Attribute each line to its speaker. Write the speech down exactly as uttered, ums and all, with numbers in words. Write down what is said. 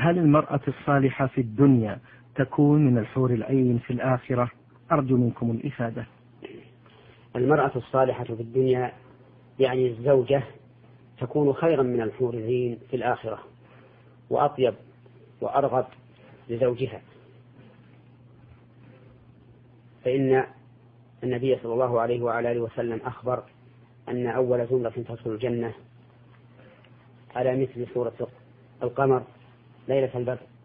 Speaker 1: هل المرأة الصالحة في الدنيا تكون من الحور العين في الآخرة؟ أرجو منكم الإفادة.
Speaker 2: المرأة الصالحة في الدنيا يعني الزوجة تكون خيرا من الحور العين في الآخرة، وأطيب وأرغب لزوجها، فإن النبي صلى الله عليه وعلى آله وسلم أخبر أن أول زمرة تدخل الجنة على مثل سورة القمر ليلة البدر